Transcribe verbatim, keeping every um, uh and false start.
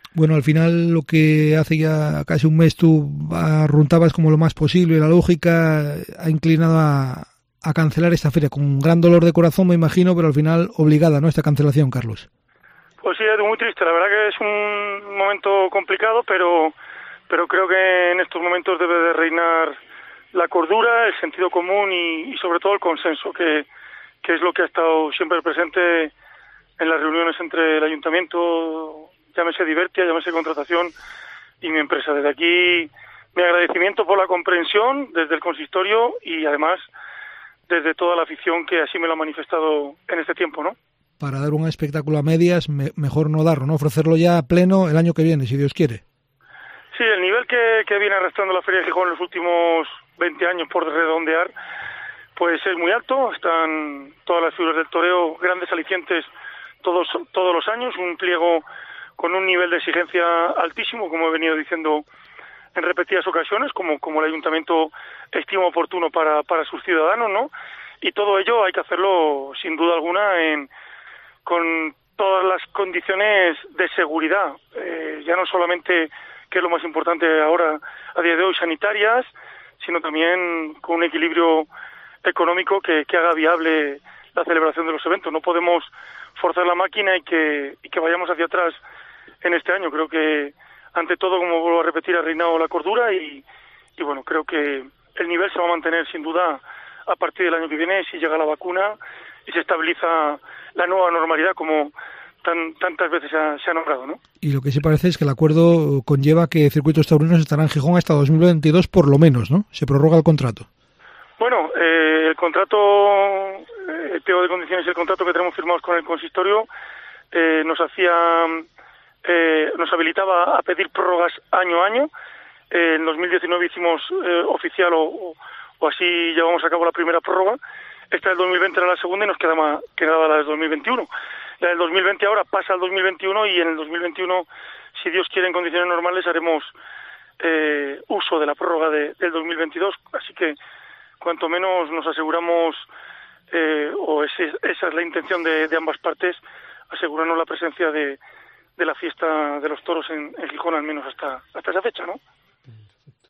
Bueno, al final lo que hace ya casi un mes tú arruntabas como lo más posible, la lógica ha inclinado a, a cancelar esta feria, con un gran dolor de corazón me imagino, pero al final obligada, ¿no?, esta cancelación, Carlos. Pues sí, es muy triste, la verdad que es un momento complicado, pero, pero creo que en estos momentos debe de reinar la cordura, el sentido común y, y sobre todo el consenso, que, que es lo que ha estado siempre presente en las reuniones entre el ayuntamiento, llámese Divertia, llámese Contratación y mi empresa. Desde aquí mi agradecimiento por la comprensión desde el consistorio y además desde toda la afición que así me lo ha manifestado en este tiempo, ¿no? Para dar un espectáculo a medias, me, mejor no darlo, ¿no? Ofrecerlo ya a pleno el año que viene, si Dios quiere. Sí, el nivel que, que viene arrastrando la Feria de Gijón en los últimos veinte años, por redondear, pues es muy alto. Están todas las figuras del toreo, grandes alicientes todos todos los años, un pliego con un nivel de exigencia altísimo, como he venido diciendo en repetidas ocasiones, como como el ayuntamiento estima oportuno para para sus ciudadanos, ¿no? Y todo ello hay que hacerlo sin duda alguna en con todas las condiciones de seguridad, eh, ya no solamente, que es lo más importante ahora a día de hoy, sanitarias, sino también con un equilibrio económico que, que haga viable la celebración de los eventos. No podemos forzar la máquina y que, y que vayamos hacia atrás en este año. Creo que, ante todo, como vuelvo a repetir, ha reinado la cordura y, y bueno, creo que el nivel se va a mantener sin duda a partir del año que viene, si llega la vacuna y se estabiliza la nueva normalidad, como tan tantas veces se ha, se ha nombrado, ¿no? Y lo que sí parece es que el acuerdo conlleva que Circuitos Taurinos estarán en Gijón hasta dos mil veintidós por lo menos, ¿no? Se prorroga el contrato. Bueno, eh, el contrato, el pliego de condiciones y el contrato que tenemos firmados con el consistorio eh, nos hacía, eh, nos habilitaba a pedir prórrogas año a año. Eh, en dos mil diecinueve hicimos eh, oficial o, o, o así llevamos a cabo la primera prórroga. Esta del dos mil veinte era la segunda y nos quedaba, quedaba la del dos mil veintiuno. La del dos mil veinte ahora pasa al dos mil veintiuno y en el dos mil veintiuno, si Dios quiere, en condiciones normales, haremos eh, uso de la prórroga de, del dos mil veintidós. Así que cuanto menos nos aseguramos, eh, o ese, esa es la intención de, de ambas partes, asegurarnos la presencia de, de la fiesta de los toros en, en Gijón, al menos hasta, hasta esa fecha, ¿no?